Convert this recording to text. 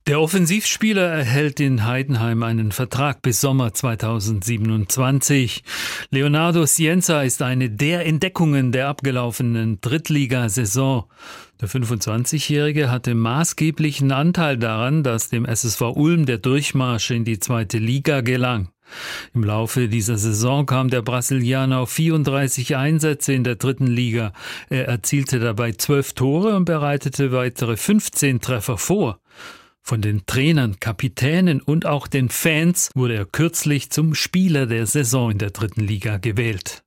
Der Offensivspieler erhält in Heidenheim einen Vertrag bis Sommer 2027. Leonardo Scienza ist eine der Entdeckungen der abgelaufenen Drittligasaison. Der 25-Jährige hatte maßgeblichen Anteil daran, dass dem SSV Ulm der Durchmarsch in die zweite Liga gelang. Im Laufe dieser Saison kam der Brasilianer auf 34 Einsätze in der dritten Liga. Er erzielte dabei 12 Tore und bereitete weitere 15 Treffer vor. Von den Trainern, Kapitänen und auch den Fans wurde er kürzlich zum Spieler der Saison in der dritten Liga gewählt.